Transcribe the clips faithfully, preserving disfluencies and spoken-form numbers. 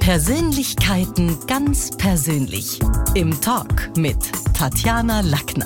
Persönlichkeiten ganz persönlich. Im Talk mit Tatjana Lackner.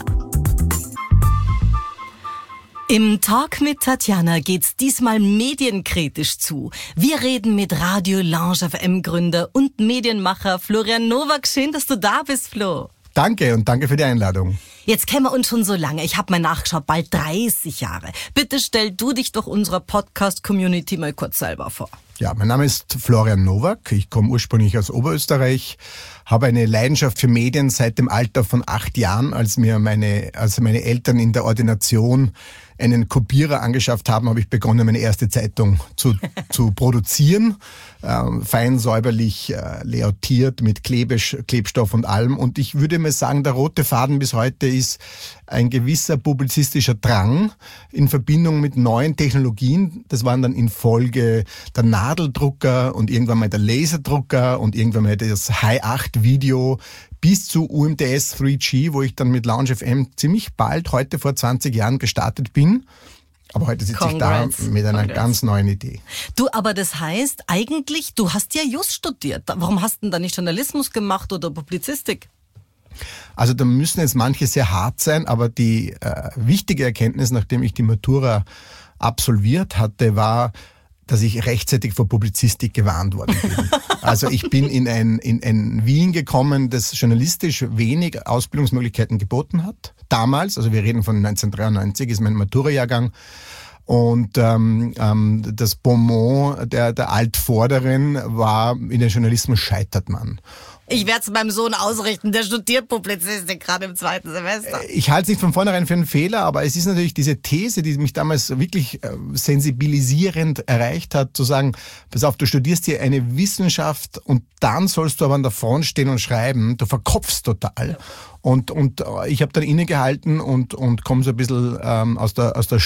Im Talk mit Tatjana geht's diesmal medienkritisch zu. Wir reden mit Radio Lounge F M-Gründer und Medienmacher Florian Nowak. Schön, dass du da bist, Flo. Danke und danke für die Einladung. Jetzt kennen wir uns schon so lange. Ich habe mal nachgeschaut, bald dreißig Jahre. Bitte stell du dich doch unserer Podcast-Community mal kurz selber vor. Ja, mein Name ist Florian Nowak. Ich komme ursprünglich aus Oberösterreich, habe eine Leidenschaft für Medien seit dem Alter von acht Jahren, als mir meine, als meine Eltern in der Ordination einen Kopierer angeschafft haben, habe ich begonnen, meine erste Zeitung zu, zu produzieren. Ähm, fein säuberlich äh, layoutiert mit Klebisch, Klebstoff und allem. Und ich würde mal sagen, der rote Faden bis heute ist ein gewisser publizistischer Drang in Verbindung mit neuen Technologien. Das waren dann in Folge der Nadeldrucker und irgendwann mal der Laserdrucker und irgendwann mal das High acht Video bis zu U M T S drei G, wo ich dann mit Lounge F M ziemlich bald, heute vor zwanzig Jahren gestartet bin. Aber heute sitze Congrats. ich da mit einer Congrats. ganz neuen Idee. Du, aber das heißt eigentlich, du hast ja Just studiert. Warum hast du denn da nicht Journalismus gemacht oder Publizistik? Also da müssen jetzt manche sehr hart sein, aber die äh, wichtige Erkenntnis, nachdem ich die Matura absolviert hatte, war, dass ich rechtzeitig vor Publizistik gewarnt worden bin. Also ich bin in ein, in ein Wien gekommen, das journalistisch wenig Ausbildungsmöglichkeiten geboten hat. Damals, also wir reden von neunzehnhundertdreiundneunzig, ist mein Matura-Jahrgang. Und ähm, ähm, das Bonmot der, der Altvorderen war, in den Journalismus scheitert man. Ich werde es meinem Sohn ausrichten, der studiert Publizistik gerade im zweiten Semester. Ich halte es nicht von vornherein für einen Fehler, aber es ist natürlich diese These, die mich damals wirklich sensibilisierend erreicht hat, zu sagen, pass auf, du studierst hier eine Wissenschaft und dann sollst du aber an der Front stehen und schreiben, du verkopfst total. Ja. Und, und ich habe dann innegehalten und, und komme so ein bisschen ähm, aus der, aus der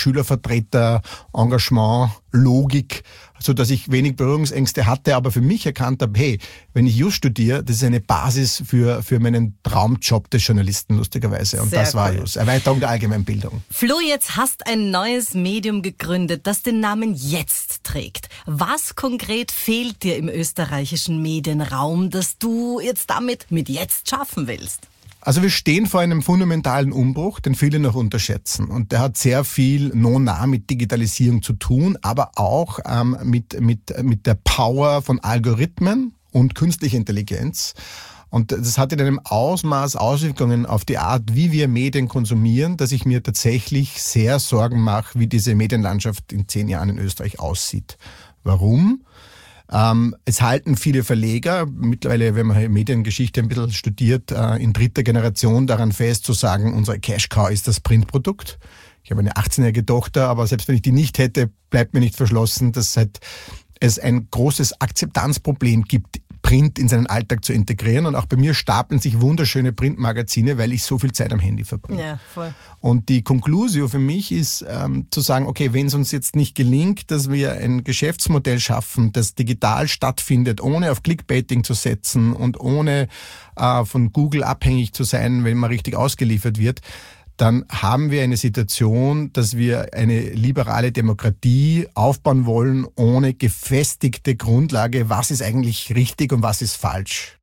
Schülervertreter-Engagement-Logik, so dass ich wenig Berührungsängste hatte, aber für mich erkannt habe, hey, wenn ich Just studiere, das ist eine Basis für, für meinen Traumjob des Journalisten, lustigerweise. Und Sehr das war cool. Just. Erweiterung der Allgemeinbildung. Flo, jetzt hast ein neues Medium gegründet, das den Namen Jetzt trägt. Was konkret fehlt dir im österreichischen Medienraum, das du jetzt damit mit Jetzt schaffen willst? Also wir stehen vor einem fundamentalen Umbruch, den viele noch unterschätzen. Und der hat sehr viel non-nah mit Digitalisierung zu tun, aber auch ähm, mit, mit, mit der Power von Algorithmen und künstlicher Intelligenz. Und das hat in einem Ausmaß Auswirkungen auf die Art, wie wir Medien konsumieren, dass ich mir tatsächlich sehr Sorgen mache, wie diese Medienlandschaft in zehn Jahren in Österreich aussieht. Warum? Ähm, es halten viele Verleger, mittlerweile, wenn man Mediengeschichte ein bisschen studiert, äh, in dritter Generation daran fest zu sagen, unsere Cash-Cow ist das Printprodukt. Ich habe eine achtzehnjährige Tochter, aber selbst wenn ich die nicht hätte, bleibt mir nicht verschlossen, dass halt es ein großes Akzeptanzproblem gibt, Print in seinen Alltag zu integrieren. Und auch bei mir stapeln sich wunderschöne Printmagazine, weil ich so viel Zeit am Handy verbringe. Ja, voll. Und die Conclusio für mich ist ähm, zu sagen, okay, wenn es uns jetzt nicht gelingt, dass wir ein Geschäftsmodell schaffen, das digital stattfindet, ohne auf Clickbaiting zu setzen und ohne äh, von Google abhängig zu sein, wenn man richtig ausgeliefert wird, dann haben wir eine Situation, dass wir eine liberale Demokratie aufbauen wollen, ohne gefestigte Grundlage, was ist eigentlich richtig und was ist falsch.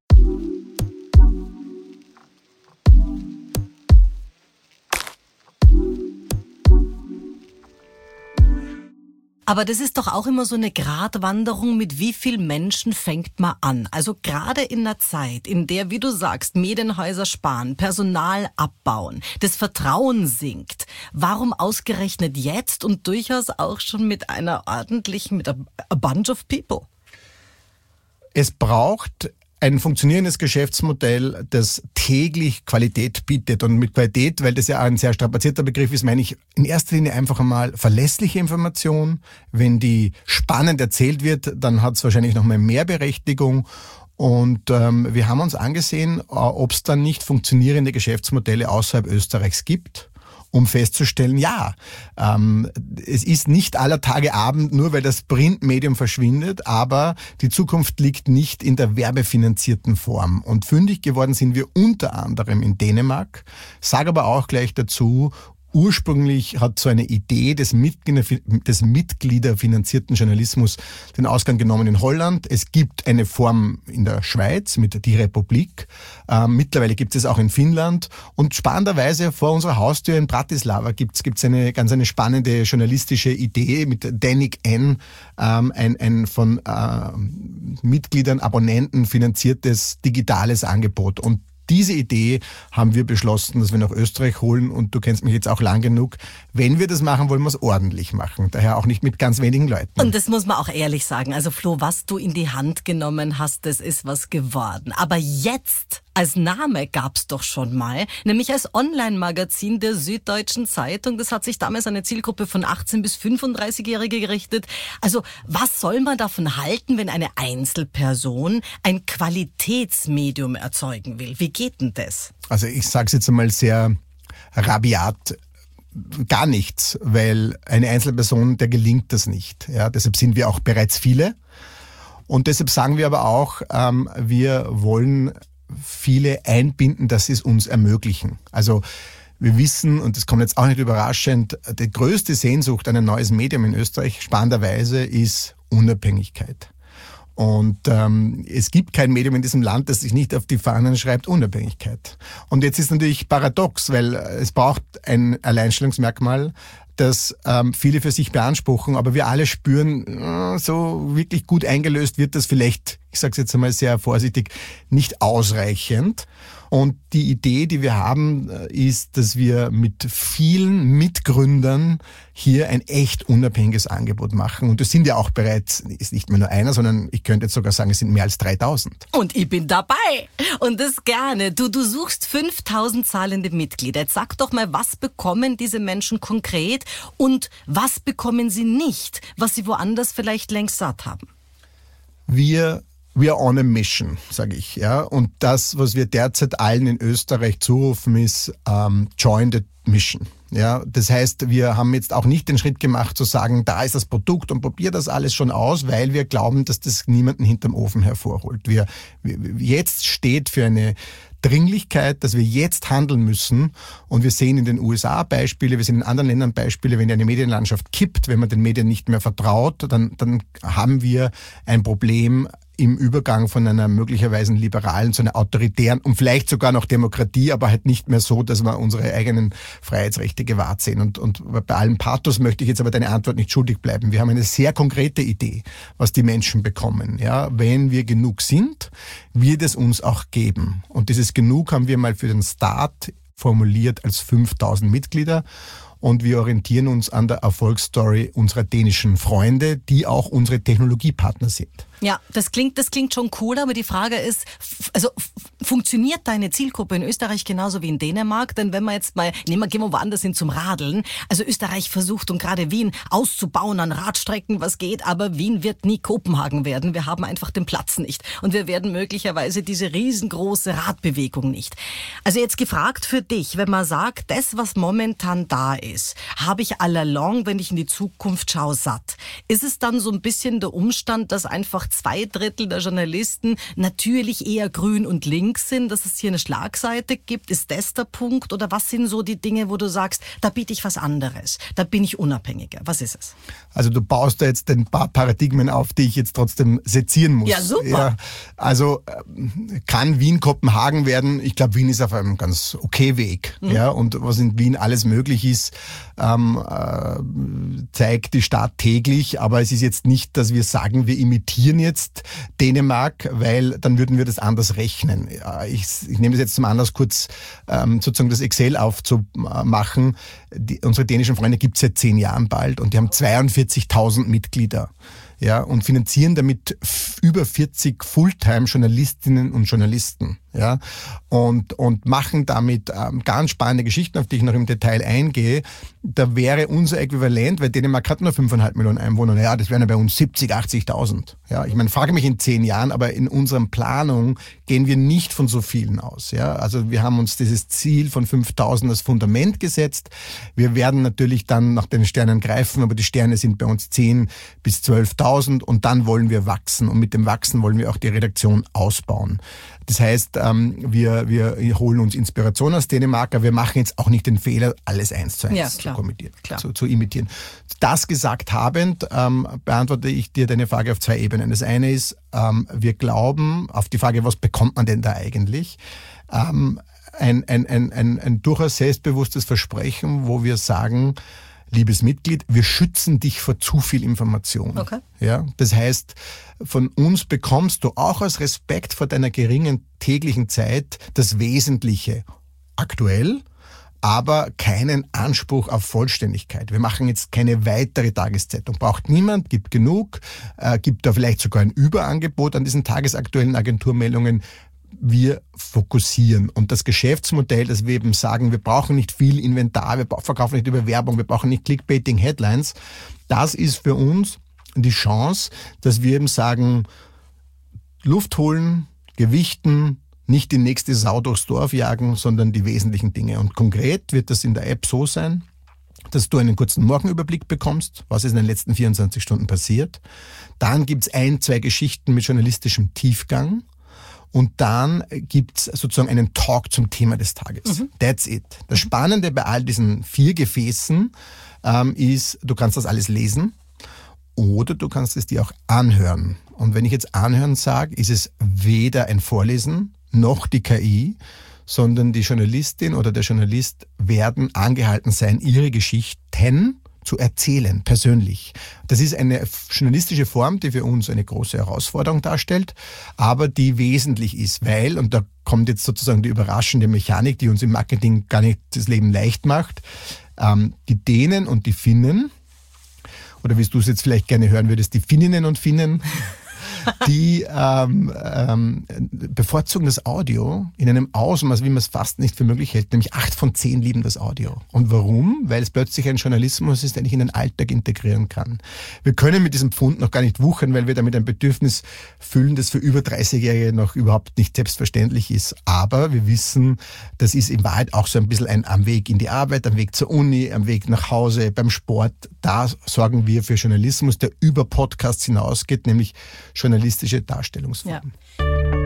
Aber das ist doch auch immer so eine Gratwanderung, mit wie viel Menschen fängt man an. Also gerade in einer Zeit, in der, wie du sagst, Medienhäuser sparen, Personal abbauen, das Vertrauen sinkt. Warum ausgerechnet jetzt und durchaus auch schon mit einer ordentlichen, mit a, a bunch of people? Es braucht ein funktionierendes Geschäftsmodell, das täglich Qualität bietet. Und mit Qualität, weil das ja ein sehr strapazierter Begriff ist, meine ich in erster Linie einfach einmal verlässliche Information. Wenn die spannend erzählt wird, dann hat es wahrscheinlich noch mal mehr Berechtigung. Und ähm, wir haben uns angesehen, ob es dann nicht funktionierende Geschäftsmodelle außerhalb Österreichs gibt, um festzustellen, ja, ähm, es ist nicht aller Tage Abend, nur weil das Printmedium verschwindet, aber die Zukunft liegt nicht in der werbefinanzierten Form. Und fündig geworden sind wir unter anderem in Dänemark, sage aber auch gleich dazu, ursprünglich hat so eine Idee des, Mitglieder, des mitgliederfinanzierten Journalismus den Ausgang genommen in Holland. Es gibt eine Form in der Schweiz mit Die Republik. Ähm, mittlerweile gibt es auch in Finnland. Und spannenderweise vor unserer Haustür in Bratislava gibt es eine ganz eine spannende journalistische Idee mit Danik N, ähm, ein, ein von äh, Mitgliedern, Abonnenten finanziertes digitales Angebot. Und diese Idee haben wir beschlossen, dass wir nach Österreich holen, und du kennst mich jetzt auch lang genug. Wenn wir das machen, wollen wir es ordentlich machen. Daher auch nicht mit ganz wenigen Leuten. Und das muss man auch ehrlich sagen. Also Flo, was du in die Hand genommen hast, das ist was geworden. Aber jetzt als Name gab's doch schon mal, nämlich als Online-Magazin der Süddeutschen Zeitung. Das hat sich damals an eine Zielgruppe von achtzehn bis fünfunddreißig-Jährige gerichtet. Also was soll man davon halten, wenn eine Einzelperson ein Qualitätsmedium erzeugen will? Wie geht denn das? Also ich sage es jetzt einmal sehr rabiat, gar nichts, weil eine Einzelperson, der gelingt das nicht. Ja, deshalb sind wir auch bereits viele, und deshalb sagen wir aber auch, ähm, wir wollen viele einbinden, dass sie es uns ermöglichen. Also wir wissen, und das kommt jetzt auch nicht überraschend, die größte Sehnsucht an ein neues Medium in Österreich spannenderweise ist Unabhängigkeit. Und ähm, es gibt kein Medium in diesem Land, das sich nicht auf die Fahnen schreibt, Unabhängigkeit. Und jetzt ist natürlich paradox, weil es braucht ein Alleinstellungsmerkmal, das ähm, viele für sich beanspruchen, aber wir alle spüren, äh, so wirklich gut eingelöst wird das vielleicht, ich sage es jetzt einmal sehr vorsichtig, nicht ausreichend. Und die Idee, die wir haben, ist, dass wir mit vielen Mitgründern hier ein echt unabhängiges Angebot machen. Und das sind ja auch bereits, ist nicht mehr nur einer, sondern ich könnte jetzt sogar sagen, es sind mehr als dreitausend. Und ich bin dabei. Und das gerne. Du, du suchst fünftausend zahlende Mitglieder. Jetzt sag doch mal, was bekommen diese Menschen konkret und was bekommen sie nicht, was sie woanders vielleicht längst satt haben? Wir We are on a mission, sage ich. Ja. Und das, was wir derzeit allen in Österreich zurufen, ist ähm, Join the Mission. Ja. Das heißt, wir haben jetzt auch nicht den Schritt gemacht zu sagen, da ist das Produkt und probier das alles schon aus, weil wir glauben, dass das niemanden hinterm Ofen hervorholt. Wir, wir jetzt steht für eine Dringlichkeit, dass wir jetzt handeln müssen, und wir sehen in den U S A Beispiele, wir sehen in anderen Ländern Beispiele, wenn eine Medienlandschaft kippt, wenn man den Medien nicht mehr vertraut, dann, dann haben wir ein Problem im Übergang von einer möglicherweise liberalen zu einer autoritären und vielleicht sogar noch Demokratie, aber halt nicht mehr so, dass wir unsere eigenen Freiheitsrechte gewahrt sehen. Und, und bei allem Pathos möchte ich jetzt aber deine Antwort nicht schuldig bleiben. Wir haben eine sehr konkrete Idee, was die Menschen bekommen. Ja, wenn wir genug sind, wird es uns auch geben. Und dieses Genug haben wir mal für den Start formuliert als fünftausend Mitglieder. Und wir orientieren uns an der Erfolgsstory unserer dänischen Freunde, die auch unsere Technologiepartner sind. Ja, das klingt, das klingt schon cool, aber die Frage ist, also funktioniert deine Zielgruppe in Österreich genauso wie in Dänemark? Denn wenn wir jetzt mal, nehmen wir, gehen wir woanders hin zum Radeln. Also Österreich versucht, und gerade Wien auszubauen an Radstrecken, was geht, aber Wien wird nie Kopenhagen werden. Wir haben einfach den Platz nicht. Und wir werden möglicherweise diese riesengroße Radbewegung nicht. Also jetzt gefragt für dich, wenn man sagt, das, was momentan da ist, habe ich all along, wenn ich in die Zukunft schaue, satt. Ist es dann so ein bisschen der Umstand, dass einfach zwei Drittel der Journalisten natürlich eher grün und links sind, dass es hier eine Schlagseite gibt? Ist das der Punkt? Oder was sind so die Dinge, wo du sagst, da biete ich was anderes, da bin ich unabhängiger? Was ist es? Also du baust da jetzt ein paar Paradigmen auf, die ich jetzt trotzdem sezieren muss. Ja, super. Ja, also kann Wien Kopenhagen werden? Ich glaube, Wien ist auf einem ganz okay Weg. Mhm. Ja, und was in Wien alles möglich ist, ähm, äh, zeigt die Stadt täglich. Aber es ist jetzt nicht, dass wir sagen, wir imitieren jetzt Dänemark, weil dann würden wir das anders rechnen. Ich, ich nehme das jetzt zum Anlass, kurz ähm, sozusagen das Excel aufzumachen. Die, unsere dänischen Freunde gibt es seit zehn Jahren bald, und die haben zweiundvierzigtausend Mitglieder. Ja, und finanzieren damit f- über vierzig Fulltime-Journalistinnen und Journalisten. Ja, und, und machen damit ähm, ganz spannende Geschichten, auf die ich noch im Detail eingehe. Da wäre unser Äquivalent, weil Dänemark hat nur fünfeinhalb Millionen Einwohner, ja, das wären ja bei uns siebzig, achtzigtausend. Ja, ich meine, frage mich in zehn Jahren, aber in unserer Planung gehen wir nicht von so vielen aus. Ja, also wir haben uns dieses Ziel von fünftausend als Fundament gesetzt. Wir werden natürlich dann nach den Sternen greifen, aber die Sterne sind bei uns zehn bis zwölftausend, und dann wollen wir wachsen, und mit dem Wachsen wollen wir auch die Redaktion ausbauen. Das heißt, ähm, wir, wir holen uns Inspiration aus Dänemark, aber wir machen jetzt auch nicht den Fehler, alles eins zu eins ja, zu, kommentieren, klar. Zu, zu imitieren. Das gesagt habend, ähm, beantworte ich dir deine Frage auf zwei Ebenen. Das eine ist, ähm, wir glauben auf die Frage, was bekommt man denn da eigentlich? Ähm, ein, ein, ein, ein, ein durchaus selbstbewusstes Versprechen, wo wir sagen, liebes Mitglied, wir schützen dich vor zu viel Information. Okay. Ja, das heißt, von uns bekommst du auch aus Respekt vor deiner geringen täglichen Zeit das Wesentliche aktuell, aber keinen Anspruch auf Vollständigkeit. Wir machen jetzt keine weitere Tageszeitung. Braucht niemand, gibt genug, äh, gibt da vielleicht sogar ein Überangebot an diesen tagesaktuellen Agenturmeldungen. Wir fokussieren. Und das Geschäftsmodell, dass wir eben sagen, wir brauchen nicht viel Inventar, wir verkaufen nicht über Werbung, wir brauchen nicht Clickbaiting-Headlines, das ist für uns die Chance, dass wir eben sagen, Luft holen, gewichten, nicht die nächste Sau durchs Dorf jagen, sondern die wesentlichen Dinge. Und konkret wird das in der App so sein, dass du einen kurzen Morgenüberblick bekommst, was ist in den letzten vierundzwanzig Stunden passiert. Dann gibt's ein, zwei Geschichten mit journalistischem Tiefgang. Und dann gibt's sozusagen einen Talk zum Thema des Tages. Mhm. That's it. Das Spannende bei all diesen vier Gefäßen ähm, ist, du kannst das alles lesen oder du kannst es dir auch anhören. Und wenn ich jetzt anhören sage, ist es weder ein Vorlesen noch die K I, sondern die Journalistin oder der Journalist werden angehalten sein, ihre Geschichten zu erzählen, persönlich. Das ist eine journalistische Form, die für uns eine große Herausforderung darstellt, aber die wesentlich ist, weil, und da kommt jetzt sozusagen die überraschende Mechanik, die uns im Marketing gar nicht das Leben leicht macht, ähm, die Dänen und die Finnen, oder wie du es jetzt vielleicht gerne hören würdest, die Finninnen und Finnen, die ähm, ähm, bevorzugen das Audio in einem Ausmaß, wie man es fast nicht für möglich hält. Nämlich acht von zehn lieben das Audio. Und warum? Weil es plötzlich ein Journalismus ist, den ich in den Alltag integrieren kann. Wir können mit diesem Pfund noch gar nicht wuchern, weil wir damit ein Bedürfnis füllen, das für über dreißigjährige noch überhaupt nicht selbstverständlich ist. Aber wir wissen, das ist in Wahrheit auch so ein bisschen ein am Weg in die Arbeit, am Weg zur Uni, am Weg nach Hause, beim Sport. Da sorgen wir für Journalismus, der über Podcasts hinausgeht, nämlich journalistische Darstellungsform. Ja.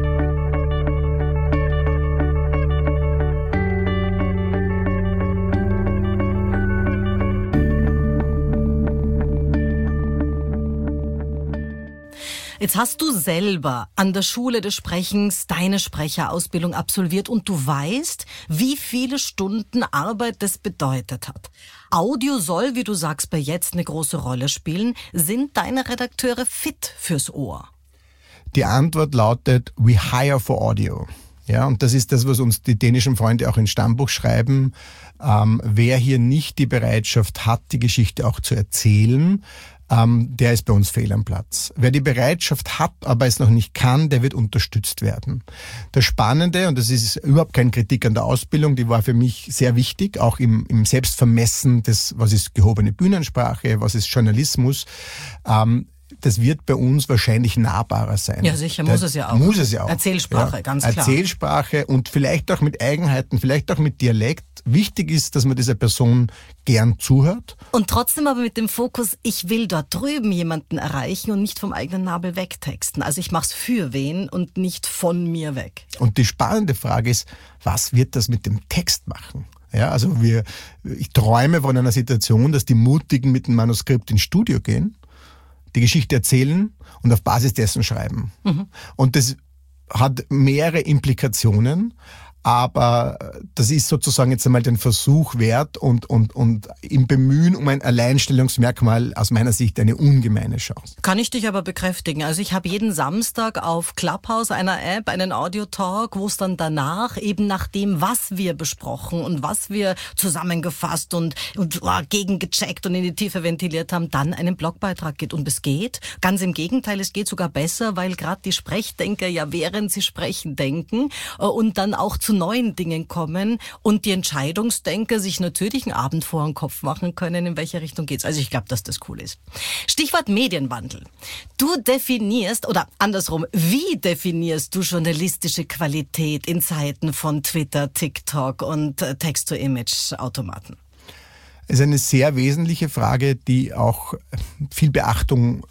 Jetzt hast du selber an der Schule des Sprechens deine Sprecherausbildung absolviert und du weißt, wie viele Stunden Arbeit das bedeutet hat. Audio soll, wie du sagst, bei Jetzt eine große Rolle spielen. Sind deine Redakteure fit fürs Ohr? Die Antwort lautet, we hire for audio. Ja, und das ist das, was uns die dänischen Freunde auch ins Stammbuch schreiben. Ähm, wer hier nicht die Bereitschaft hat, die Geschichte auch zu erzählen, ähm, der ist bei uns fehl am Platz. Wer die Bereitschaft hat, aber es noch nicht kann, der wird unterstützt werden. Das Spannende, und das ist überhaupt keine Kritik an der Ausbildung, die war für mich sehr wichtig, auch im, im Selbstvermessen des, was ist gehobene Bühnensprache, was ist Journalismus, ähm, das wird bei uns wahrscheinlich nahbarer sein. Ja, sicher, muss das, es ja auch. Muss es ja auch. Erzählsprache, ja, ganz klar. Erzählsprache und vielleicht auch mit Eigenheiten, vielleicht auch mit Dialekt. Wichtig ist, dass man dieser Person gern zuhört. Und trotzdem aber mit dem Fokus, ich will dort drüben jemanden erreichen und nicht vom eigenen Nabel wegtexten. Also ich mache es für wen und nicht von mir weg. Und die spannende Frage ist, was wird das mit dem Text machen? Ja, also wir, ich träume von einer Situation, dass die Mutigen mit dem Manuskript ins Studio gehen, die Geschichte erzählen und auf Basis dessen schreiben. Mhm. Und das hat mehrere Implikationen, aber das ist sozusagen jetzt einmal den Versuch wert und, und, und im Bemühen um ein Alleinstellungsmerkmal aus meiner Sicht eine ungemeine Chance. Kann ich dich aber bekräftigen. Also ich habe jeden Samstag auf Clubhouse, einer App, einen Audio-Talk, wo es dann danach eben nach dem, was wir besprochen und was wir zusammengefasst und, und oh, gegengecheckt und in die Tiefe ventiliert haben, dann einen Blogbeitrag geht. Und es geht, ganz im Gegenteil, es geht sogar besser, weil gerade die Sprechdenker ja während sie sprechen denken und dann auch zu neuen Dingen kommen und die Entscheidungsdenker sich natürlich einen Abend vor den Kopf machen können, in welche Richtung geht's. Also ich glaube, dass das cool ist. Stichwort Medienwandel. Du definierst, oder andersrum, wie definierst du journalistische Qualität in Zeiten von Twitter, TikTok und Text-to-Image-Automaten? Es ist eine sehr wesentliche Frage, die auch viel Beachtung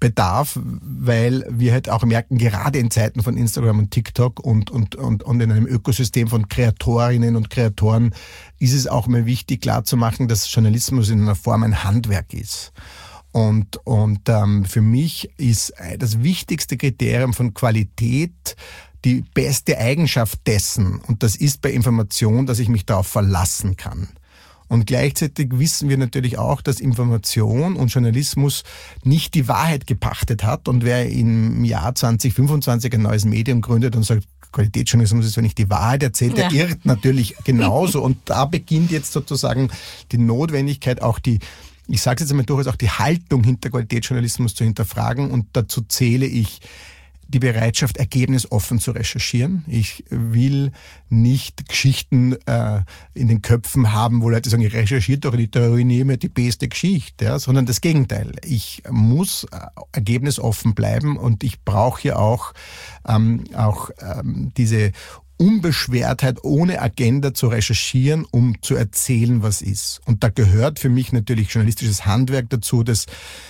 bedarf, weil wir halt auch merken, gerade in Zeiten von Instagram und TikTok und, und, und, und in einem Ökosystem von Kreatorinnen und Kreatoren ist es auch mal wichtig klarzumachen, dass Journalismus in einer Form ein Handwerk ist. Und, und ähm, für mich ist das wichtigste Kriterium von Qualität die beste Eigenschaft dessen. Und das ist bei Information, dass ich mich darauf verlassen kann. Und gleichzeitig wissen wir natürlich auch, dass Information und Journalismus nicht die Wahrheit gepachtet hat. Und wer im Jahr zwanzig fünfundzwanzig ein neues Medium gründet und sagt, Qualitätsjournalismus ist, wenn ich die Wahrheit erzähle, der ja. irrt natürlich genauso. Und da beginnt jetzt sozusagen die Notwendigkeit, auch die, ich sage es jetzt einmal durchaus, auch die Haltung hinter Qualitätsjournalismus zu hinterfragen. Und dazu zähle ich die Bereitschaft, ergebnisoffen zu recherchieren. Ich will nicht Geschichten äh, in den Köpfen haben, wo Leute sagen, ich recherchiere doch die Theorie, nehme die beste Geschichte, ja, sondern das Gegenteil. Ich muss äh, ergebnisoffen bleiben und ich brauche hier auch, ähm, auch ähm, diese Unbeschwertheit, ohne Agenda zu recherchieren, um zu erzählen, was ist. Und da gehört für mich natürlich journalistisches Handwerk dazu, dass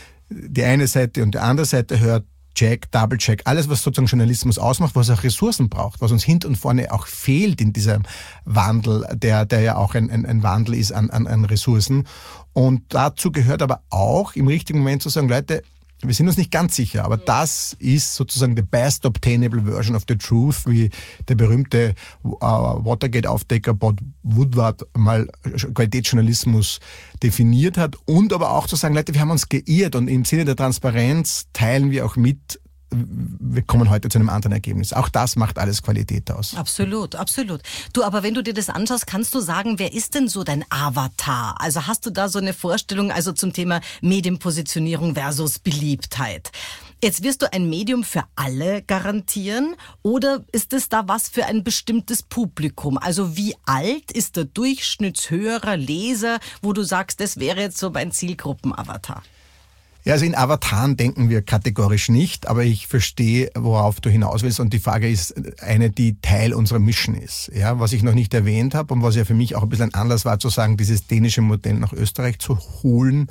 die eine Seite und die andere Seite hört, Check, Double-Check, alles, was sozusagen Journalismus ausmacht, was auch Ressourcen braucht, was uns hinten und vorne auch fehlt in diesem Wandel, der, der ja auch ein, ein, ein Wandel ist an, an, an Ressourcen. Und dazu gehört aber auch im richtigen Moment zu sagen, Leute, wir sind uns nicht ganz sicher, aber das ist sozusagen the best obtainable version of the truth, wie der berühmte uh, Watergate-Aufdecker Bob Woodward mal Qualitätsjournalismus definiert hat. Und aber auch zu sagen, Leute, wir haben uns geirrt und im Sinne der Transparenz teilen wir auch mit, wir kommen heute zu einem anderen Ergebnis. Auch das macht alles Qualität aus. Absolut, absolut. Du, aber wenn du dir das anschaust, kannst du sagen, wer ist denn so dein Avatar? Also hast du da so eine Vorstellung, also zum Thema Medienpositionierung versus Beliebtheit? Jetzt wirst du ein Medium für alle garantieren oder ist es da was für ein bestimmtes Publikum? Also wie alt ist der Durchschnittshörer, Leser, wo du sagst, das wäre jetzt so mein Zielgruppenavatar? Ja, also in Avataren denken wir kategorisch nicht, aber ich verstehe, worauf du hinaus willst und die Frage ist eine, die Teil unserer Mission ist. Ja, was ich noch nicht erwähnt habe und was ja für mich auch ein bisschen ein Anlass war zu sagen, dieses dänische Modell nach Österreich zu holen.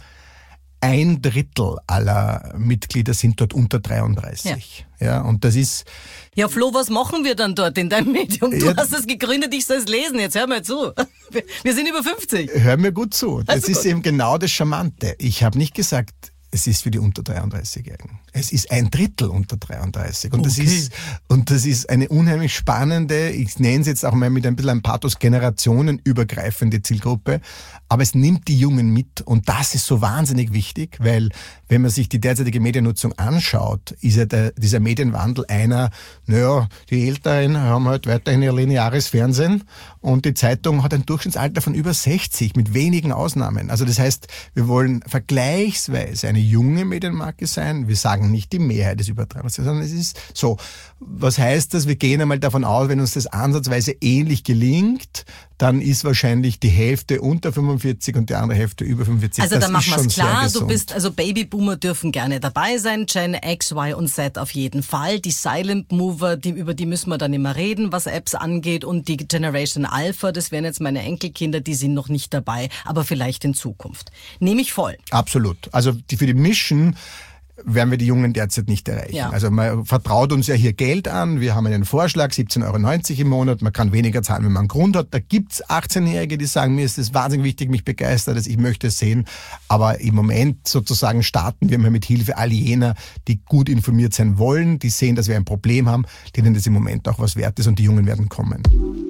Ein Drittel aller Mitglieder sind dort unter dreiunddreißig. Ja, ja und das ist... Ja, Flo, was machen wir dann dort in deinem Medium? Du ja, hast es gegründet, ich soll es lesen. Jetzt hör mir zu. Wir, wir sind über fünfzig. Hör mir gut zu. Das also ist gut. eben genau das Charmante. Ich habe nicht gesagt, es ist für die unter dreiunddreißigjährigen. Es ist ein Drittel unter dreiunddreißig. Und okay. das ist, und das ist eine unheimlich spannende, ich nenne es jetzt auch mal mit ein bisschen ein Pathos, generationenübergreifende Zielgruppe. Aber es nimmt die Jungen mit. Und das ist so wahnsinnig wichtig, weil wenn man sich die derzeitige Mediennutzung anschaut, ist ja der, dieser Medienwandel einer, naja, die Älteren haben halt weiterhin ihr lineares Fernsehen und die Zeitung hat ein Durchschnittsalter von über sechzig, mit wenigen Ausnahmen. Also das heißt, wir wollen vergleichsweise eine junge Medienmarke sein. Wir sagen nicht die Mehrheit des Übertragens, sondern es ist so. Was heißt das? Wir gehen einmal davon aus, wenn uns das ansatzweise ähnlich gelingt, dann ist wahrscheinlich die Hälfte unter fünfundvierzig und die andere Hälfte über fünfundvierzig. Also das da machen wir es klar, du bist, also Babyboomer dürfen gerne dabei sein, Gen X, Y und Z auf jeden Fall. Die Silent Mover, die, über die müssen wir dann immer reden, was Apps angeht, und die Generation Alpha, das wären jetzt meine Enkelkinder, die sind noch nicht dabei, aber vielleicht in Zukunft. Nehme ich voll. Absolut. Also die, für die Mission werden wir die Jungen derzeit nicht erreichen. Ja. Also man vertraut uns ja hier Geld an. Wir haben einen Vorschlag, siebzehn Euro neunzig im Monat. Man kann weniger zahlen, wenn man einen Grund hat. Da gibt's achtzehnjährige, die sagen, mir ist das wahnsinnig wichtig, mich begeistert es, ich möchte es sehen. Aber im Moment sozusagen starten wir mal mit Hilfe all jener, die gut informiert sein wollen, die sehen, dass wir ein Problem haben, denen das im Moment auch was wert ist, und die Jungen werden kommen.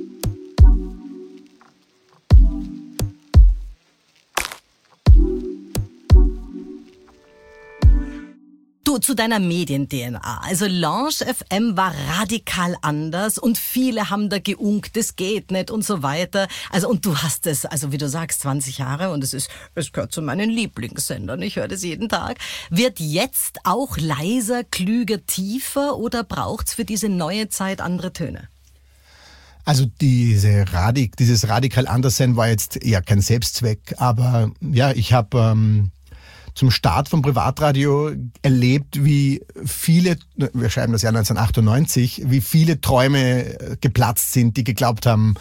Du, zu deiner Medien-D N A. Also Lounge F M war radikal anders und viele haben da geunkt, das geht nicht und so weiter. Also und du hast es, also wie du sagst, zwanzig Jahre und es ist, es gehört zu meinen Lieblingssendern. Ich höre das jeden Tag. Wird jetzt auch leiser, klüger, tiefer oder braucht's für diese neue Zeit andere Töne? Also diese Radik, dieses radikal Anderssein war jetzt ja kein Selbstzweck, aber ja, ich habe ähm, zum Start vom Privatradio erlebt, wie viele, wir schreiben das Jahr neunzehnhundertachtundneunzig, wie viele Träume geplatzt sind, die geglaubt haben,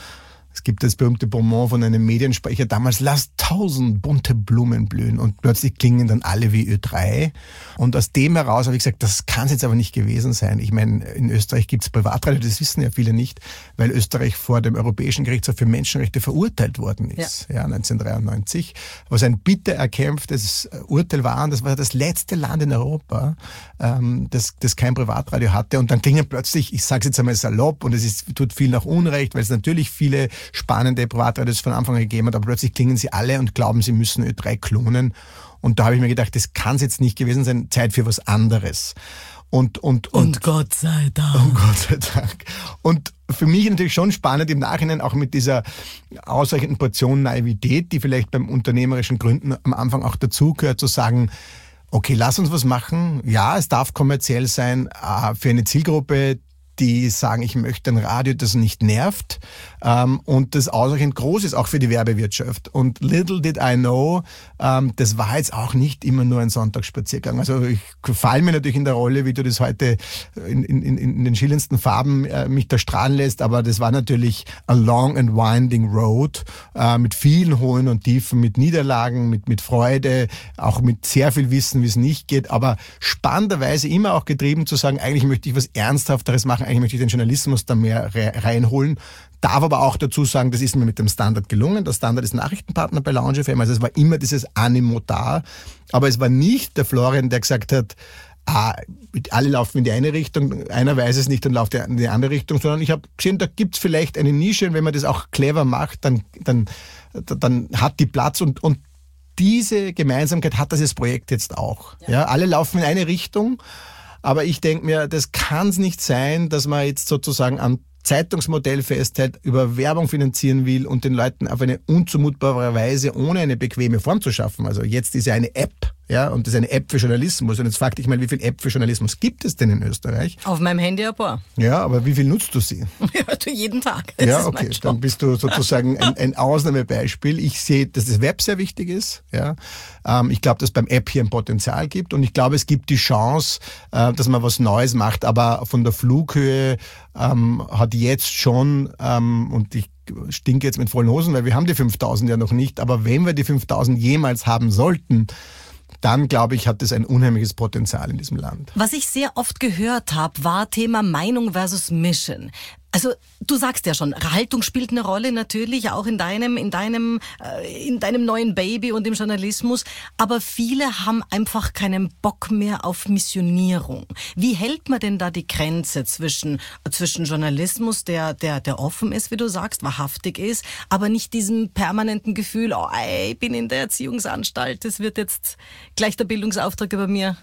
Es gibt das berühmte Bonmot von einem Mediensprecher damals, lass tausend bunte Blumen blühen und plötzlich klingen dann alle wie Ö drei. Und aus dem heraus habe ich gesagt, das kann es jetzt aber nicht gewesen sein. Ich meine, in Österreich gibt es Privatradio, das wissen ja viele nicht, weil Österreich vor dem Europäischen Gerichtshof für Menschenrechte verurteilt worden ist, ja, ja neunzehnhundertdreiundneunzig, was ein bitter erkämpftes Urteil war. Und das war das letzte Land in Europa, ähm, das, das kein Privatradio hatte. Und dann klingen plötzlich, ich sage es jetzt einmal salopp, und es ist, tut viel nach Unrecht, weil es natürlich viele spannende Privatradios von Anfang an gegeben hat, aber plötzlich klingen sie alle und glauben, sie müssen Ö drei klonen. Und da habe ich mir gedacht, das kann es jetzt nicht gewesen sein, Zeit für was anderes. Und, und, und, und Gott sei Dank. Und Gott sei Dank. Und für mich natürlich schon spannend im Nachhinein auch mit dieser ausreichenden Portion Naivität, die vielleicht beim unternehmerischen Gründen am Anfang auch dazugehört, zu sagen, okay, lass uns was machen. Ja, es darf kommerziell sein, für eine Zielgruppe, die sagen, ich möchte ein Radio, das nicht nervt, ähm, und das ausreichend groß ist, auch für die Werbewirtschaft. Und little did I know, ähm, das war jetzt auch nicht immer nur ein Sonntagsspaziergang. Also ich falle mir natürlich in der Rolle, wie du das heute in, in, in den schillerndsten Farben äh, mich da strahlen lässt, aber das war natürlich a long and winding road, äh, mit vielen Höhen und Tiefen, mit Niederlagen, mit, mit Freude, auch mit sehr viel Wissen, wie es nicht geht, aber spannenderweise immer auch getrieben zu sagen, eigentlich möchte ich was Ernsthafteres machen, eigentlich möchte ich den Journalismus da mehr reinholen. Darf aber auch dazu sagen, das ist mir mit dem Standard gelungen. Der Standard ist Nachrichtenpartner bei Lounge F M, also es war immer dieses Animo da. Aber es war nicht der Florian, der gesagt hat, ah, alle laufen in die eine Richtung, einer weiß es nicht und läuft in die andere Richtung, sondern ich habe gesehen, da gibt es vielleicht eine Nische und wenn man das auch clever macht, dann, dann, dann hat die Platz und, und diese Gemeinsamkeit hat dieses Projekt jetzt auch. Ja. Ja, alle laufen in eine Richtung. Aber ich denke mir, das kann es nicht sein, dass man jetzt sozusagen am Zeitungsmodell festhält, über Werbung finanzieren will und den Leuten auf eine unzumutbare Weise ohne eine bequeme Form zu schaffen. Also jetzt ist ja eine App, ja, und das ist eine App für Journalismus. Und jetzt frag dich mal, wie viel App für Journalismus gibt es denn in Österreich? Auf meinem Handy ein paar. Ja, aber wie viel nutzt du sie? Ja, du jeden Tag. Das ja, okay, dann bist du sozusagen ein, ein Ausnahmebeispiel. Ich sehe, dass das Web sehr wichtig ist. Ja, ähm, ich glaube, dass beim App hier ein Potenzial gibt und ich glaube, es gibt die Chance, äh, dass man was Neues macht. Aber von der Flughöhe ähm, hat jetzt schon ähm, und ich stinke jetzt mit vollen Hosen, weil wir haben die fünftausend ja noch nicht. Aber wenn wir die fünftausend jemals haben sollten, dann, glaube ich, hat es ein unheimliches Potenzial in diesem Land. Was ich sehr oft gehört habe, war Thema Meinung versus Mission. Also du sagst ja schon, Haltung spielt eine Rolle natürlich, auch in deinem, in deinem, äh, in deinem neuen Baby und im Journalismus. Aber viele haben einfach keinen Bock mehr auf Missionierung. Wie hält man denn da die Grenze zwischen zwischen Journalismus, der der der offen ist, wie du sagst, wahrhaftig ist, aber nicht diesem permanenten Gefühl, oh, ey, ich bin in der Erziehungsanstalt, das wird jetzt gleich der Bildungsauftrag über mir.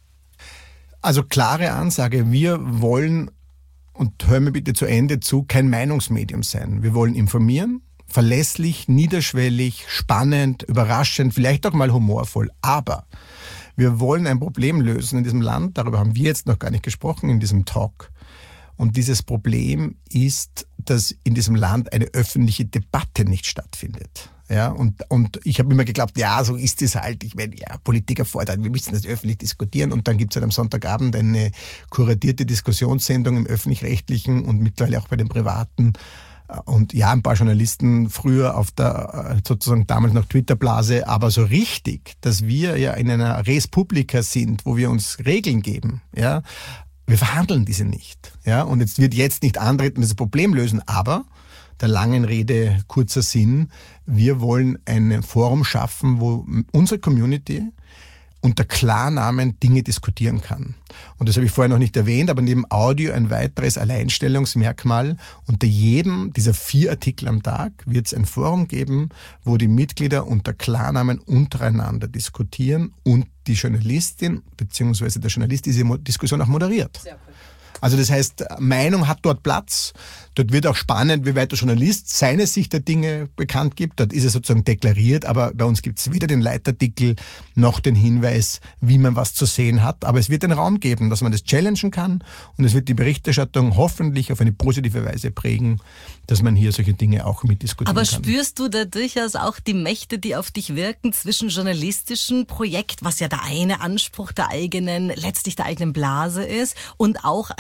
Also klare Ansage, wir wollen, und hör mir bitte zu Ende zu, kein Meinungsmedium sein. Wir wollen informieren, verlässlich, niederschwellig, spannend, überraschend, vielleicht auch mal humorvoll. Aber wir wollen ein Problem lösen in diesem Land, darüber haben wir jetzt noch gar nicht gesprochen in diesem Talk. Und dieses Problem ist, dass in diesem Land eine öffentliche Debatte nicht stattfindet. Ja, und, und ich habe immer geglaubt, ja, so ist es halt. Ich meine, ja, Politiker fordern, wir müssen das öffentlich diskutieren. Und dann gibt es halt am Sonntagabend eine kuratierte Diskussionssendung im Öffentlich-Rechtlichen und mittlerweile auch bei den Privaten. Und ja, ein paar Journalisten früher auf der, sozusagen damals noch Twitter-Blase, aber so richtig, dass wir ja in einer Res Publica sind, wo wir uns Regeln geben, ja, wir verhandeln diese nicht. Ja, und jetzt wird jetzt nicht antreten, das Problem lösen, aber der langen Rede kurzer Sinn, wir wollen ein Forum schaffen, wo unsere Community unter Klarnamen Dinge diskutieren kann. Und das habe ich vorher noch nicht erwähnt, aber neben Audio ein weiteres Alleinstellungsmerkmal. Unter jedem dieser vier Artikel am Tag wird es ein Forum geben, wo die Mitglieder unter Klarnamen untereinander diskutieren und die Journalistin bzw. der Journalist diese Diskussion auch moderiert. Sehr cool. Also das heißt, Meinung hat dort Platz. Dort wird auch spannend, wie weit der Journalist seine Sicht der Dinge bekannt gibt. Dort ist es sozusagen deklariert, aber bei uns gibt es weder den Leitartikel noch den Hinweis, wie man was zu sehen hat. Aber es wird einen Raum geben, dass man das challengen kann und es wird die Berichterstattung hoffentlich auf eine positive Weise prägen, dass man hier solche Dinge auch mitdiskutieren aber kann. Aber spürst du da durchaus auch die Mächte, die auf dich wirken zwischen journalistischen Projekt, was ja der eine Anspruch der eigenen, letztlich der eigenen Blase ist, und auch ein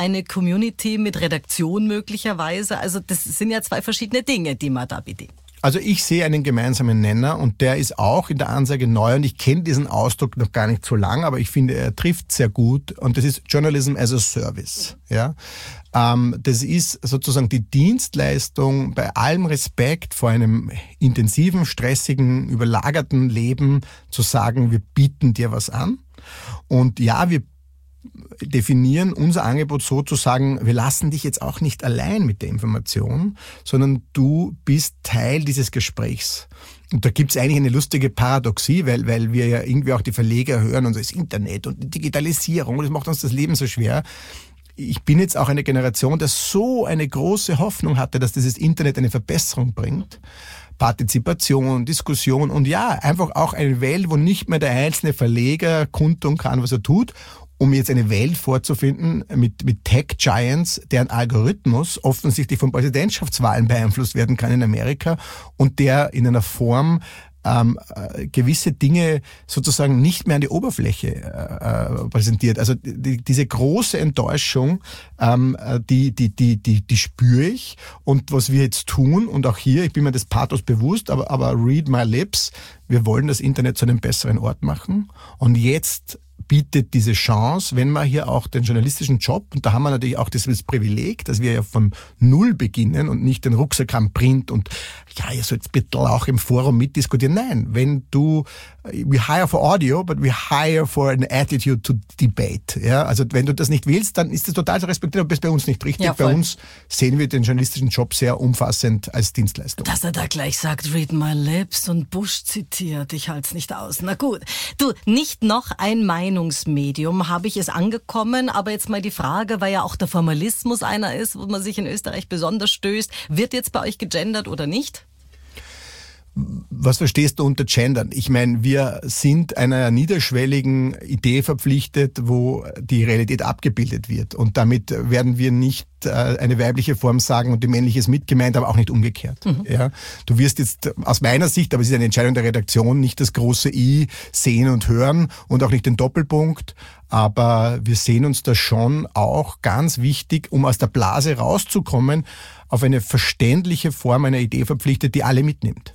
eine Community mit Redaktion möglicherweise? Also das sind ja zwei verschiedene Dinge, die man da bedient. Also ich sehe einen gemeinsamen Nenner und der ist auch in der Ansage neu und ich kenne diesen Ausdruck noch gar nicht so lang, aber ich finde, er trifft sehr gut und das ist Journalism as a Service. Ja, ähm, das ist sozusagen die Dienstleistung bei allem Respekt vor einem intensiven, stressigen, überlagerten Leben zu sagen, wir bieten dir was an und ja, wir definieren unser Angebot so zu sagen, wir lassen dich jetzt auch nicht allein mit der Information, sondern du bist Teil dieses Gesprächs. Und da gibt's eigentlich eine lustige Paradoxie, weil, weil wir ja irgendwie auch die Verleger hören und so das Internet und die Digitalisierung, das macht uns das Leben so schwer. Ich bin jetzt auch eine Generation, der so eine große Hoffnung hatte, dass dieses Internet eine Verbesserung bringt. Partizipation, Diskussion und ja, einfach auch eine Welt, wo nicht mehr der einzelne Verleger kundtun kann, was er tut, um jetzt eine Welt vorzufinden mit, mit Tech-Giants, deren Algorithmus offensichtlich von Präsidentschaftswahlen beeinflusst werden kann in Amerika und der in einer Form ähm, äh, gewisse Dinge sozusagen nicht mehr an die Oberfläche äh, präsentiert. Also die, diese große Enttäuschung, ähm, die, die, die, die, die spüre ich. Und was wir jetzt tun, und auch hier, ich bin mir des Pathos bewusst, aber, aber read my lips, wir wollen das Internet zu einem besseren Ort machen. Und jetzt bietet diese Chance, wenn man hier auch den journalistischen Job, und da haben wir natürlich auch das Privileg, dass wir ja von Null beginnen und nicht den Rucksack am Print und ja, ihr sollt bitte auch im Forum mitdiskutieren. Nein, wenn du, we hire for audio, but we hire for an attitude to debate. Ja, also wenn du das nicht willst, dann ist das total zu respektieren, aber das ist bei uns nicht richtig. Ja, bei uns sehen wir den journalistischen Job sehr umfassend als Dienstleistung. Dass er da gleich sagt, read my lips und Bush zitiert, ich halte es nicht aus. Na gut, du, nicht noch ein Meinungsmedium, habe ich es angekommen, aber jetzt mal die Frage, weil ja auch der Formalismus einer ist, wo man sich in Österreich besonders stößt, wird jetzt bei euch gegendert oder nicht? Was verstehst du unter Gendern? Ich meine, wir sind einer niederschwelligen Idee verpflichtet, wo die Realität abgebildet wird. Und damit werden wir nicht eine weibliche Form sagen und die männliche ist mitgemeint, aber auch nicht umgekehrt. Mhm. Ja, du wirst jetzt aus meiner Sicht, aber es ist eine Entscheidung der Redaktion, nicht das große I sehen und hören und auch nicht den Doppelpunkt. Aber wir sehen uns da schon auch ganz wichtig, um aus der Blase rauszukommen, auf eine verständliche Form einer Idee verpflichtet, die alle mitnimmt.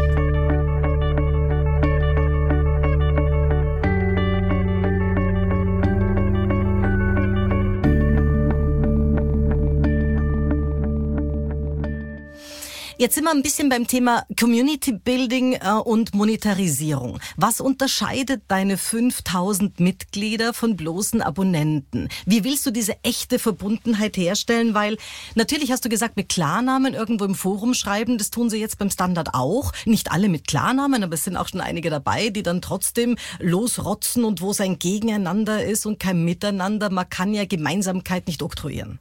Jetzt sind wir ein bisschen beim Thema Community Building äh, und Monetarisierung. Was unterscheidet deine fünftausend Mitglieder von bloßen Abonnenten? Wie willst du diese echte Verbundenheit herstellen? Weil natürlich hast du gesagt, mit Klarnamen irgendwo im Forum schreiben, das tun sie jetzt beim Standard auch. Nicht alle mit Klarnamen, aber es sind auch schon einige dabei, die dann trotzdem losrotzen und wo es ein Gegeneinander ist und kein Miteinander. Man kann ja Gemeinsamkeit nicht oktroyieren.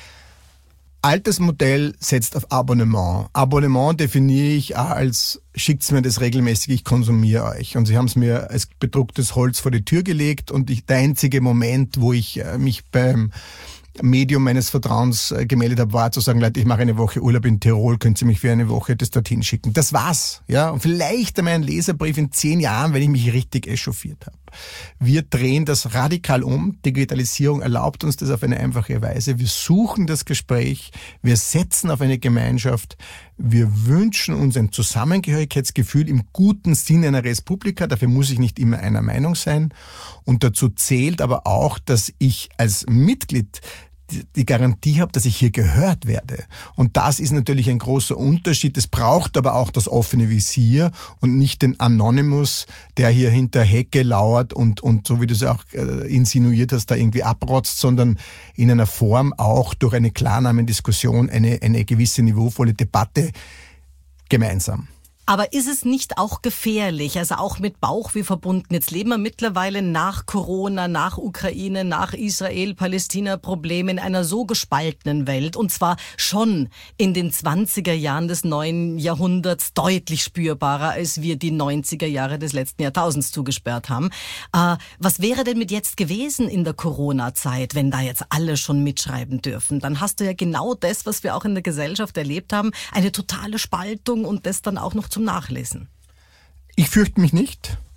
Altes Modell setzt auf Abonnement. Abonnement definiere ich als, schickt's mir das regelmäßig, ich konsumiere euch. Und sie haben es mir als bedrucktes Holz vor die Tür gelegt und ich, der einzige Moment, wo ich mich beim Medium meines Vertrauens gemeldet habe, war zu sagen, Leute, ich mache eine Woche Urlaub in Tirol, könnt ihr mich für eine Woche das dorthin schicken. Das war's. Ja, und vielleicht einmal ein Leserbrief in zehn Jahren, wenn ich mich richtig echauffiert habe. Wir drehen das radikal um. Digitalisierung erlaubt uns das auf eine einfache Weise. Wir suchen das Gespräch, wir setzen auf eine Gemeinschaft, wir wünschen uns ein Zusammengehörigkeitsgefühl im guten Sinne einer Res Publica. Dafür muss ich nicht immer einer Meinung sein. Und dazu zählt aber auch, dass ich als Mitglied die Garantie habe, dass ich hier gehört werde. Und das ist natürlich ein großer Unterschied. Es braucht aber auch das offene Visier und nicht den Anonymous, der hier hinter Hecke lauert und, und so wie du es auch äh, insinuiert hast, da irgendwie abrotzt, sondern in einer Form auch durch eine Klarnamendiskussion eine, eine gewisse niveauvolle Debatte gemeinsam. Aber ist es nicht auch gefährlich, also auch mit Bauchweh verbunden? Jetzt leben wir mittlerweile nach Corona, nach Ukraine, nach Israel-Palästina-Problem in einer so gespaltenen Welt und zwar schon in den zwanziger Jahren des neuen Jahrhunderts deutlich spürbarer, als wir die neunziger Jahre des letzten Jahrtausends zugesperrt haben. Äh, was wäre denn mit jetzt gewesen in der Corona-Zeit, wenn da jetzt alle schon mitschreiben dürfen? Dann hast du ja genau das, was wir auch in der Gesellschaft erlebt haben, eine totale Spaltung und das dann auch noch zum Nachlesen. Ich fürchte mich nicht.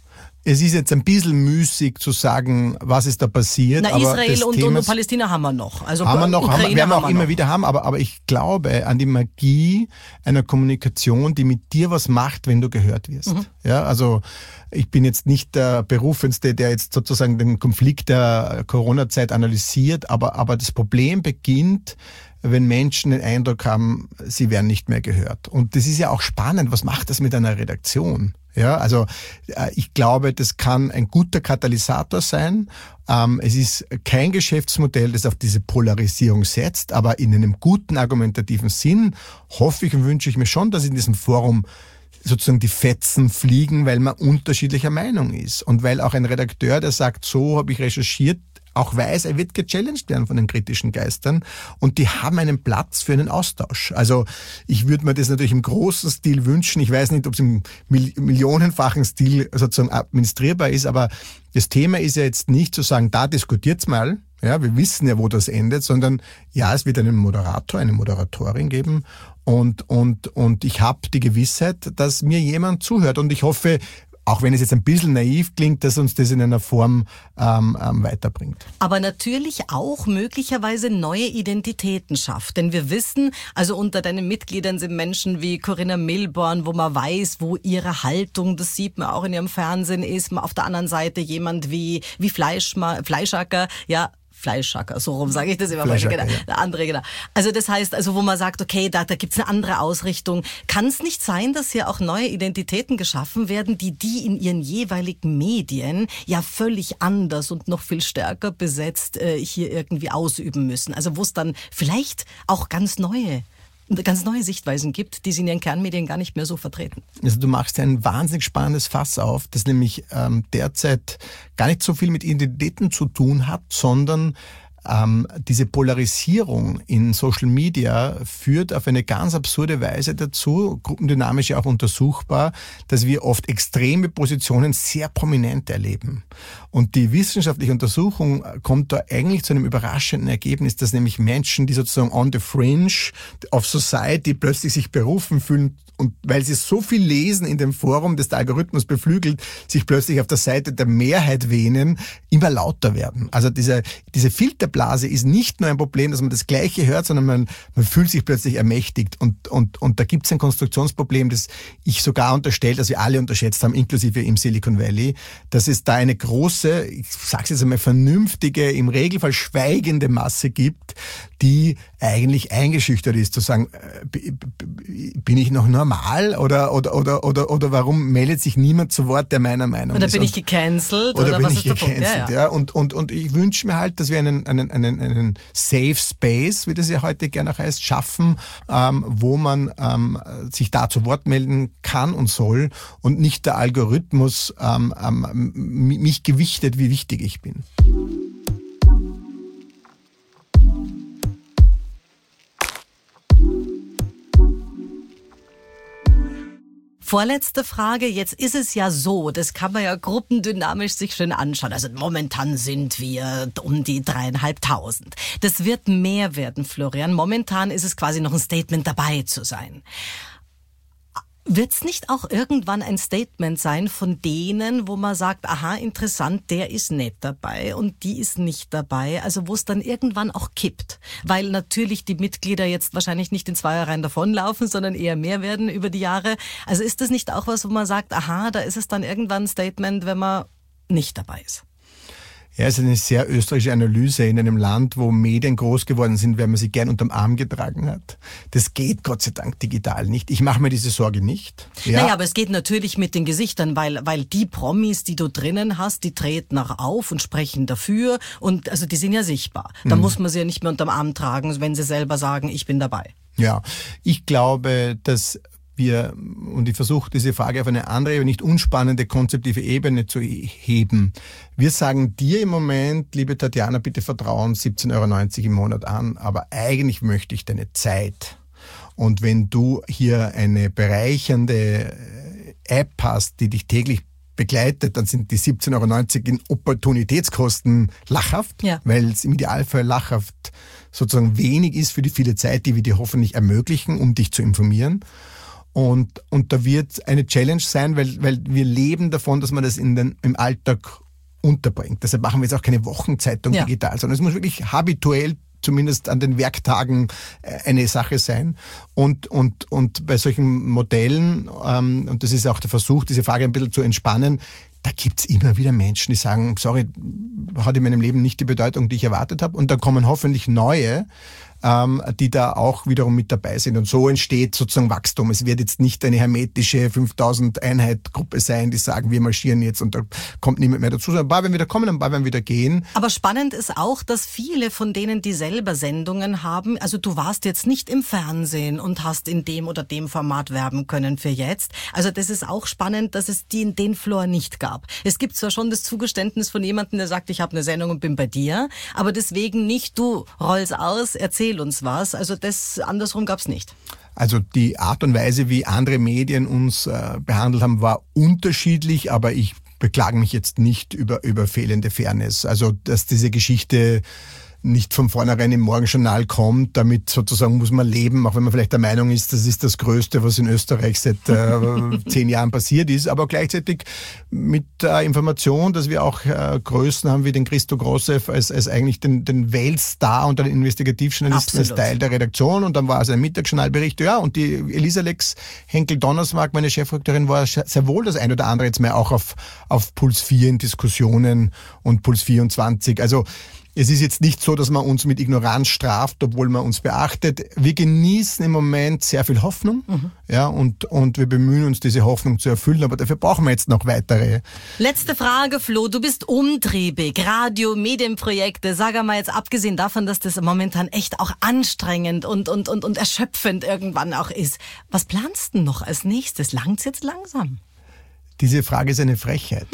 es ist jetzt ein bisschen müßig zu sagen, was ist da passiert. Na, aber Israel und, Themas, und Palästina haben wir noch. Also haben wir noch, Ukraine haben wir, werden wir auch haben wir immer noch. wieder haben, aber, aber ich glaube an die Magie einer Kommunikation, die mit dir was macht, wenn du gehört wirst. Mhm. Ja, also ich bin jetzt nicht der Berufenste, der jetzt sozusagen den Konflikt der Corona-Zeit analysiert, aber, aber das Problem beginnt, wenn Menschen den Eindruck haben, sie werden nicht mehr gehört. Und das ist ja auch spannend. Was macht das mit einer Redaktion? Ja, also ich glaube, das kann ein guter Katalysator sein. Es ist kein Geschäftsmodell, das auf diese Polarisierung setzt, aber in einem guten argumentativen Sinn hoffe ich und wünsche ich mir schon, dass in diesem Forum sozusagen die Fetzen fliegen, weil man unterschiedlicher Meinung ist. Und weil auch ein Redakteur, der sagt, so habe ich recherchiert, auch weiß, er wird gechallenged werden von den kritischen Geistern und die haben einen Platz für einen Austausch. Also ich würde mir das natürlich im großen Stil wünschen. Ich weiß nicht, ob es im millionenfachen Stil sozusagen administrierbar ist, aber das Thema ist ja jetzt nicht zu sagen, da diskutiert's mal, ja, wir wissen ja, wo das endet, sondern ja, es wird einen Moderator, eine Moderatorin geben und, und, und ich habe die Gewissheit, dass mir jemand zuhört und ich hoffe, auch wenn es jetzt ein bisschen naiv klingt, dass uns das in einer Form ähm, ähm, weiterbringt. Aber natürlich auch möglicherweise neue Identitäten schafft. Denn wir wissen, also unter deinen Mitgliedern sind Menschen wie Corinna Milborn, wo man weiß, wo ihre Haltung, das sieht man auch in ihrem Fernsehen, ist. Auf der anderen Seite jemand wie, wie Fleischma, Fleischacker, ja, Fleischhacker, so rum sage ich das immer. Genau, ja. Der andere, genau. Also das heißt, also wo man sagt, okay, da, da gibt's eine andere Ausrichtung. Kann es nicht sein, dass hier auch neue Identitäten geschaffen werden, die die in ihren jeweiligen Medien ja völlig anders und noch viel stärker besetzt äh, hier irgendwie ausüben müssen? Also wo es dann vielleicht auch ganz neue ganz neue Sichtweisen gibt, die sie in ihren Kernmedien gar nicht mehr so vertreten. Also du machst ein wahnsinnig spannendes Fass auf, das nämlich ähm, derzeit gar nicht so viel mit Identitäten zu tun hat, sondern ähm, diese Polarisierung in Social Media führt auf eine ganz absurde Weise dazu, gruppendynamisch ja auch untersuchbar, dass wir oft extreme Positionen sehr prominent erleben. Und die wissenschaftliche Untersuchung kommt da eigentlich zu einem überraschenden Ergebnis, dass nämlich Menschen, die sozusagen on the fringe of society plötzlich sich berufen fühlen und weil sie so viel lesen in dem Forum, das der Algorithmus beflügelt, sich plötzlich auf der Seite der Mehrheit wähnen, immer lauter werden. Also diese, diese Filterblase ist nicht nur ein Problem, dass man das Gleiche hört, sondern man, man fühlt sich plötzlich ermächtigt. Und, und, und da gibt es ein Konstruktionsproblem, das ich sogar unterstelle, dass wir alle unterschätzt haben, inklusive im Silicon Valley, dass es da eine große, ich sage es jetzt einmal, vernünftige, im Regelfall schweigende Masse gibt, die eigentlich eingeschüchtert ist, zu sagen, bin ich noch normal oder, oder, oder, oder, oder warum meldet sich niemand zu Wort, der meiner Meinung oder ist? Bin ich gecancelt? Oder, oder bin was ich gecancelt? Ja, ja. Ja, und, und, und ich wünsche mir halt, dass wir einen, einen, einen, einen Safe Space, wie das ja heute gerne auch heißt, schaffen, ähm, wo man ähm, sich da zu Wort melden kann und soll und nicht der Algorithmus ähm, ähm, mich gewichtet, wie wichtig ich bin. Vorletzte Frage, jetzt ist es ja so, das kann man ja gruppendynamisch sich schön anschauen. Also momentan sind wir um die dreieinhalbtausend. Das wird mehr werden, Florian. Momentan ist es quasi noch ein Statement dabei zu sein. Wird's nicht auch irgendwann ein Statement sein von denen, wo man sagt, aha, interessant, der ist nicht dabei und die ist nicht dabei, also wo es dann irgendwann auch kippt? Weil natürlich die Mitglieder jetzt wahrscheinlich nicht in Zweierreihen davonlaufen, sondern eher mehr werden über die Jahre. Also ist das nicht auch was, wo man sagt, aha, da ist es dann irgendwann ein Statement, wenn man nicht dabei ist? Ja, es ist eine sehr österreichische Analyse in einem Land, wo Medien groß geworden sind, weil man sie gern unterm Arm getragen hat. Das geht Gott sei Dank digital nicht. Ich mache mir diese Sorge nicht. Ja. Naja, aber es geht natürlich mit den Gesichtern, weil, weil die Promis, die du drinnen hast, die treten auch auf und sprechen dafür und also die sind ja sichtbar. Da hm. muss man sie ja nicht mehr unterm Arm tragen, wenn sie selber sagen, ich bin dabei. Ja, ich glaube, dass wir, und ich versuche diese Frage auf eine andere, nicht unspannende, konzeptive Ebene zu heben. Wir sagen dir im Moment, liebe Tatjana, bitte vertrauen, siebzehn Euro neunzig im Monat an, aber eigentlich möchte ich deine Zeit. Und wenn du hier eine bereichernde App hast, die dich täglich begleitet, dann sind die siebzehn Euro neunzig in Opportunitätskosten lachhaft, ja. Weil es im Idealfall lachhaft sozusagen wenig ist für die viele Zeit, die wir dir hoffentlich ermöglichen, um dich zu informieren. Und, und da wird eine Challenge sein, weil, weil wir leben davon, dass man das in den, im Alltag unterbringt. Deshalb machen wir jetzt auch keine Wochenzeitung ja. digital, sondern es muss wirklich habituell zumindest an den Werktagen eine Sache sein. Und, und, und bei solchen Modellen, ähm, und das ist auch der Versuch, diese Frage ein bisschen zu entspannen, da gibt's immer wieder Menschen, die sagen, sorry, hat in meinem Leben nicht die Bedeutung, die ich erwartet habe. Und dann kommen hoffentlich neue, ähm, die da auch wiederum mit dabei sind. Und so entsteht sozusagen Wachstum. Es wird jetzt nicht eine hermetische fünftausend Einheit Gruppe sein, die sagen, wir marschieren jetzt und da kommt niemand mehr dazu. Sondern ein paar werden wieder kommen, ein paar werden wieder gehen. Aber spannend ist auch, dass viele von denen, die selber Sendungen haben, also du warst jetzt nicht im Fernsehen und hast in dem oder dem Format werben können für jetzt. Also das ist auch spannend, dass es die in den Floor nicht gab. Es gibt zwar schon das Zugeständnis von jemandem, der sagt, ich habe eine Sendung und bin bei dir, aber deswegen nicht, du roll's aus, erzähl uns was. Also das andersrum gab's nicht. Also die Art und Weise, wie andere Medien uns äh, behandelt haben, war unterschiedlich, aber ich beklage mich jetzt nicht über, über fehlende Fairness. Also dass diese Geschichte nicht von vornherein im Morgenjournal kommt, damit sozusagen muss man leben, auch wenn man vielleicht der Meinung ist, das ist das Größte, was in Österreich seit äh, zehn Jahren passiert ist, aber gleichzeitig mit der Information, dass wir auch äh, Größen haben wie den Christo Grossev als, als eigentlich den, den Weltstar und den Investigativjournalisten als Teil der Redaktion, und dann war es ein Mittagsjournalbericht, ja, und die Elisa Lex Henkel-Donnersmarck, meine Chefredakteurin, war sehr wohl das ein oder andere jetzt mehr auch auf, auf Puls vier in Diskussionen und Puls vierundzwanzig, also es ist jetzt nicht so, dass man uns mit Ignoranz straft, obwohl man uns beachtet. Wir genießen im Moment sehr viel Hoffnung, mhm. ja, und, und wir bemühen uns, diese Hoffnung zu erfüllen, aber dafür brauchen wir jetzt noch weitere. Letzte Frage, Flo. Du bist umtriebig, Radio, Medienprojekte. Sag einmal jetzt, abgesehen davon, dass das momentan echt auch anstrengend und, und, und, und erschöpfend irgendwann auch ist. Was planst du noch als nächstes? Langt's jetzt langsam? Diese Frage ist eine Frechheit.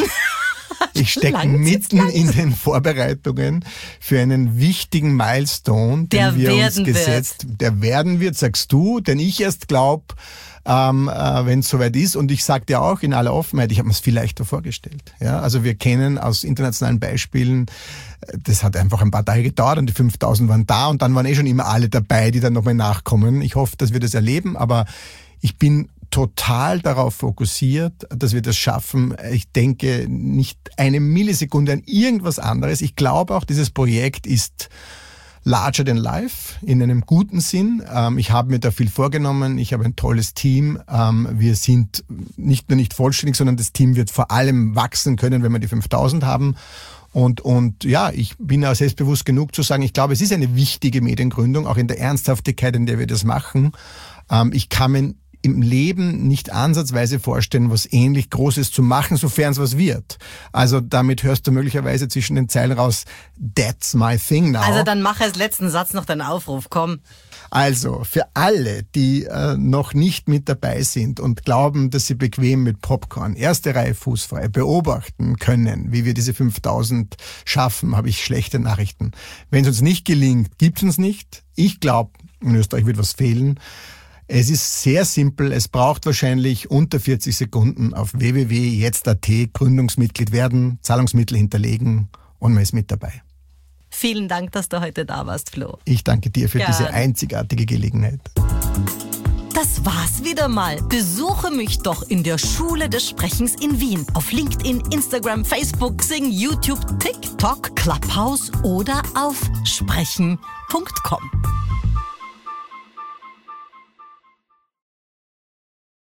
Ich stecke mitten in den Vorbereitungen für einen wichtigen Milestone, den der wir uns gesetzt, wird. der werden wird, sagst du, denn ich erst glaube, ähm, äh, wenn es soweit ist, und ich sage dir auch in aller Offenheit, ich habe mir es viel leichter vorgestellt. Ja, also wir kennen aus internationalen Beispielen, das hat einfach ein paar Tage gedauert und die fünftausend waren da und dann waren eh schon immer alle dabei, die dann nochmal nachkommen. Ich hoffe, dass wir das erleben, aber ich bin total darauf fokussiert, dass wir das schaffen. Ich denke nicht eine Millisekunde an irgendwas anderes. Ich glaube auch, dieses Projekt ist larger than life, in einem guten Sinn. Ich habe mir da viel vorgenommen. Ich habe ein tolles Team. Wir sind nicht nur nicht vollständig, sondern das Team wird vor allem wachsen können, wenn wir die fünftausend haben. Und, und ja, ich bin auch selbstbewusst genug zu sagen, ich glaube, es ist eine wichtige Mediengründung, auch in der Ernsthaftigkeit, in der wir das machen. Ich kann mir im Leben nicht ansatzweise vorstellen, was ähnlich Großes zu machen, sofern es was wird. Also damit hörst du möglicherweise zwischen den Zeilen raus, that's my thing now. Also dann mach als letzten Satz noch deinen Aufruf, komm. Also für alle, die äh, noch nicht mit dabei sind und glauben, dass sie bequem mit Popcorn, erste Reihe fußfrei, beobachten können, wie wir diese fünftausend schaffen, habe ich schlechte Nachrichten. Wenn es uns nicht gelingt, gibt es uns nicht. Ich glaube, in Österreich wird was fehlen. Es ist sehr simpel. Es braucht wahrscheinlich unter vierzig Sekunden auf w w w punkt jetzt punkt a t Gründungsmitglied werden, Zahlungsmittel hinterlegen und man ist mit dabei. Vielen Dank, dass du heute da warst, Flo. Ich danke dir für Gern. diese einzigartige Gelegenheit. Das war's wieder mal. Besuche mich doch in der Schule des Sprechens in Wien. Auf LinkedIn, Instagram, Facebook, Xing, YouTube, TikTok, Clubhouse oder auf sprechen punkt com.